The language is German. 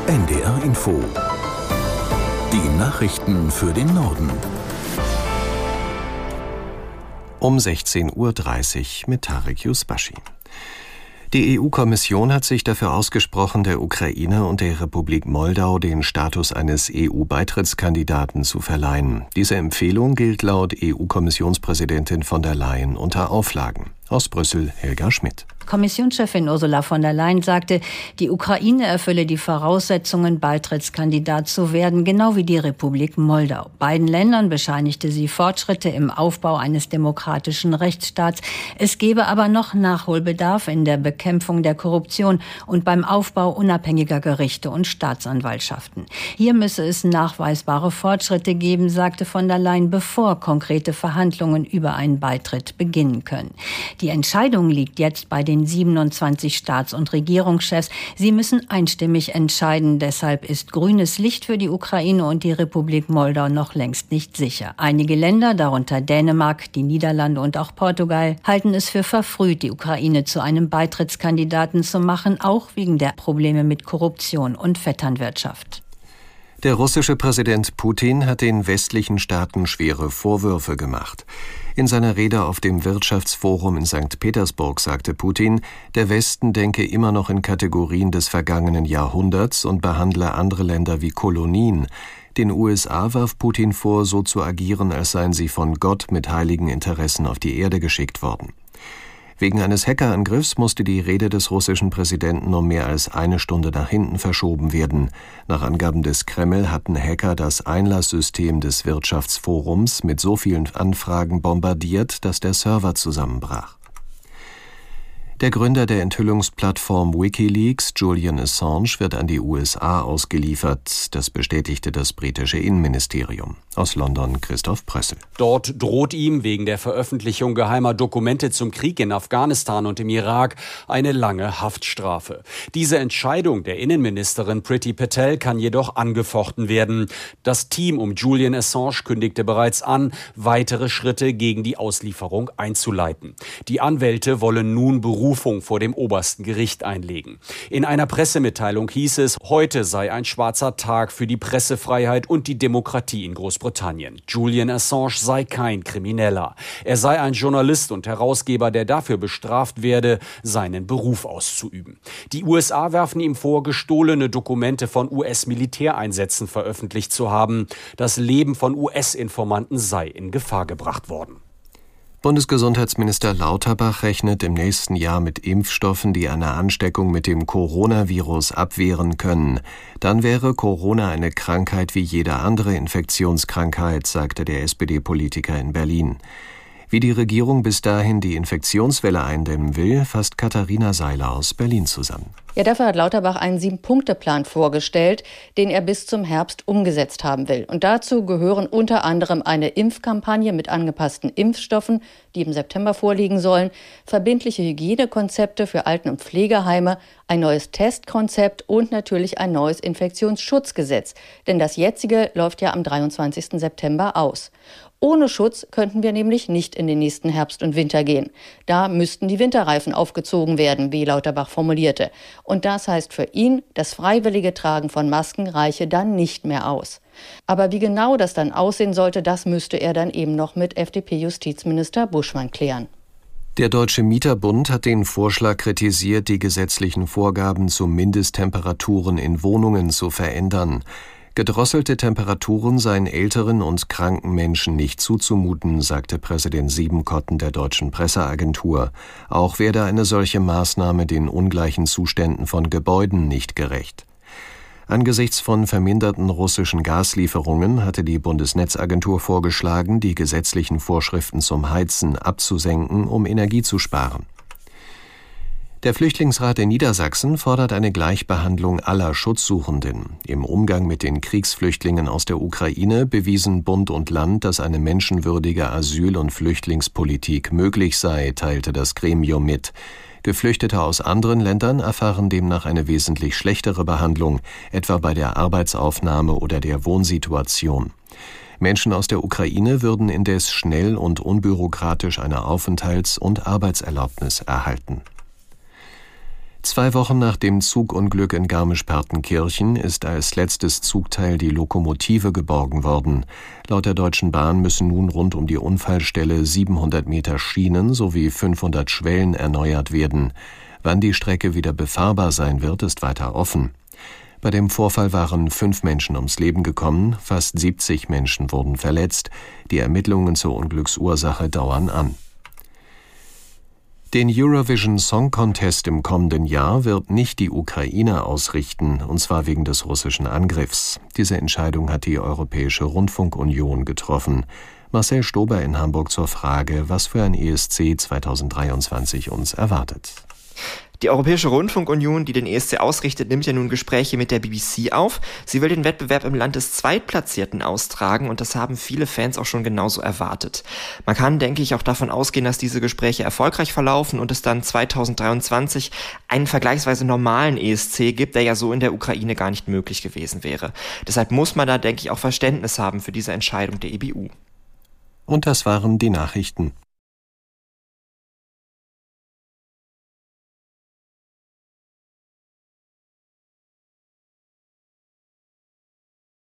NDR Info. Die Nachrichten für den Norden. Um 16:30 Uhr mit Tarek Yusbashi. Die EU-Kommission hat sich dafür ausgesprochen, der Ukraine und der Republik Moldau den Status eines EU-Beitrittskandidaten zu verleihen. Diese Empfehlung gilt laut EU-Kommissionspräsidentin von der Leyen unter Auflagen. Aus Brüssel Helga Schmidt. Kommissionschefin Ursula von der Leyen sagte, die Ukraine erfülle die Voraussetzungen, Beitrittskandidat zu werden, genau wie die Republik Moldau. Beiden Ländern bescheinigte sie Fortschritte im Aufbau eines demokratischen Rechtsstaats. Es gebe aber noch Nachholbedarf in der Bekämpfung der Korruption und beim Aufbau unabhängiger Gerichte und Staatsanwaltschaften. Hier müsse es nachweisbare Fortschritte geben, sagte von der Leyen, bevor konkrete Verhandlungen über einen Beitritt beginnen können. Die Entscheidung liegt jetzt bei den 27 Staats- und Regierungschefs. Sie müssen einstimmig entscheiden. Deshalb ist grünes Licht für die Ukraine und die Republik Moldau noch längst nicht sicher. Einige Länder, darunter Dänemark, die Niederlande und auch Portugal, halten es für verfrüht, die Ukraine zu einem Beitrittskandidaten zu machen, auch wegen der Probleme mit Korruption und Vetternwirtschaft. Der russische Präsident Putin hat den westlichen Staaten schwere Vorwürfe gemacht. In seiner Rede auf dem Wirtschaftsforum in St. Petersburg sagte Putin, der Westen denke immer noch in Kategorien des vergangenen Jahrhunderts und behandle andere Länder wie Kolonien. Den USA warf Putin vor, so zu agieren, als seien sie von Gott mit heiligen Interessen auf die Erde geschickt worden. Wegen eines Hackerangriffs musste die Rede des russischen Präsidenten um mehr als eine Stunde nach hinten verschoben werden. Nach Angaben des Kreml hatten Hacker das Einlasssystem des Wirtschaftsforums mit so vielen Anfragen bombardiert, dass der Server zusammenbrach. Der Gründer der Enthüllungsplattform WikiLeaks, Julian Assange, wird an die USA ausgeliefert. Das bestätigte das britische Innenministerium. Aus London Christoph Prössel. Dort droht ihm wegen der Veröffentlichung geheimer Dokumente zum Krieg in Afghanistan und im Irak eine lange Haftstrafe. Diese Entscheidung der Innenministerin Priti Patel kann jedoch angefochten werden. Das Team um Julian Assange kündigte bereits an, weitere Schritte gegen die Auslieferung einzuleiten. Die Anwälte wollen nun Berufung vor dem obersten Gericht einlegen. In einer Pressemitteilung hieß es, heute sei ein schwarzer Tag für die Pressefreiheit und die Demokratie in Großbritannien. Julian Assange sei kein Krimineller. Er sei ein Journalist und Herausgeber, der dafür bestraft werde, seinen Beruf auszuüben. Die USA werfen ihm vor, gestohlene Dokumente von US-Militäreinsätzen veröffentlicht zu haben. Das Leben von US-Informanten sei in Gefahr gebracht worden. Bundesgesundheitsminister Lauterbach rechnet im nächsten Jahr mit Impfstoffen, die eine Ansteckung mit dem Coronavirus abwehren können. Dann wäre Corona eine Krankheit wie jede andere Infektionskrankheit, sagte der SPD-Politiker in Berlin. Wie die Regierung bis dahin die Infektionswelle eindämmen will, fasst Katharina Seiler aus Berlin zusammen. Ja, dafür hat Lauterbach einen 7-Punkte-Plan vorgestellt, den er bis zum Herbst umgesetzt haben will. Und dazu gehören unter anderem eine Impfkampagne mit angepassten Impfstoffen, die im September vorliegen sollen, verbindliche Hygienekonzepte für Alten- und Pflegeheime, ein neues Testkonzept und natürlich ein neues Infektionsschutzgesetz. Denn das jetzige läuft ja am 23. September aus. Ohne Schutz könnten wir nämlich nicht in den nächsten Herbst und Winter gehen. Da müssten die Winterreifen aufgezogen werden, wie Lauterbach formulierte. Und das heißt für ihn, das freiwillige Tragen von Masken reiche dann nicht mehr aus. Aber wie genau das dann aussehen sollte, das müsste er dann eben noch mit FDP-Justizminister Buschmann klären. Der Deutsche Mieterbund hat den Vorschlag kritisiert, die gesetzlichen Vorgaben zu Mindesttemperaturen in Wohnungen zu verändern. Gedrosselte Temperaturen seien älteren und kranken Menschen nicht zuzumuten, sagte Präsident Siebenkotten der Deutschen Presseagentur. Auch werde eine solche Maßnahme den ungleichen Zuständen von Gebäuden nicht gerecht. Angesichts von verminderten russischen Gaslieferungen hatte die Bundesnetzagentur vorgeschlagen, die gesetzlichen Vorschriften zum Heizen abzusenken, um Energie zu sparen. Der Flüchtlingsrat in Niedersachsen fordert eine Gleichbehandlung aller Schutzsuchenden. Im Umgang mit den Kriegsflüchtlingen aus der Ukraine bewiesen Bund und Land, dass eine menschenwürdige Asyl- und Flüchtlingspolitik möglich sei, teilte das Gremium mit. Geflüchtete aus anderen Ländern erfahren demnach eine wesentlich schlechtere Behandlung, etwa bei der Arbeitsaufnahme oder der Wohnsituation. Menschen aus der Ukraine würden indes schnell und unbürokratisch eine Aufenthalts- und Arbeitserlaubnis erhalten. 2 Wochen nach dem Zugunglück in Garmisch-Partenkirchen ist als letztes Zugteil die Lokomotive geborgen worden. Laut der Deutschen Bahn müssen nun rund um die Unfallstelle 700 Meter Schienen sowie 500 Schwellen erneuert werden. Wann die Strecke wieder befahrbar sein wird, ist weiter offen. Bei dem Vorfall waren 5 Menschen ums Leben gekommen, fast 70 Menschen wurden verletzt. Die Ermittlungen zur Unglücksursache dauern an. Den Eurovision Song Contest im kommenden Jahr wird nicht die Ukraine ausrichten, und zwar wegen des russischen Angriffs. Diese Entscheidung hat die Europäische Rundfunkunion getroffen. Marcel Stober in Hamburg zur Frage, was für ein ESC 2023 uns erwartet. Die Europäische Rundfunkunion, die den ESC ausrichtet, nimmt ja nun Gespräche mit der BBC auf. Sie will den Wettbewerb im Land des Zweitplatzierten austragen und das haben viele Fans auch schon genauso erwartet. Man kann, denke ich, auch davon ausgehen, dass diese Gespräche erfolgreich verlaufen und es dann 2023 einen vergleichsweise normalen ESC gibt, der ja so in der Ukraine gar nicht möglich gewesen wäre. Deshalb muss man da, denke ich, auch Verständnis haben für diese Entscheidung der EBU. Und das waren die Nachrichten.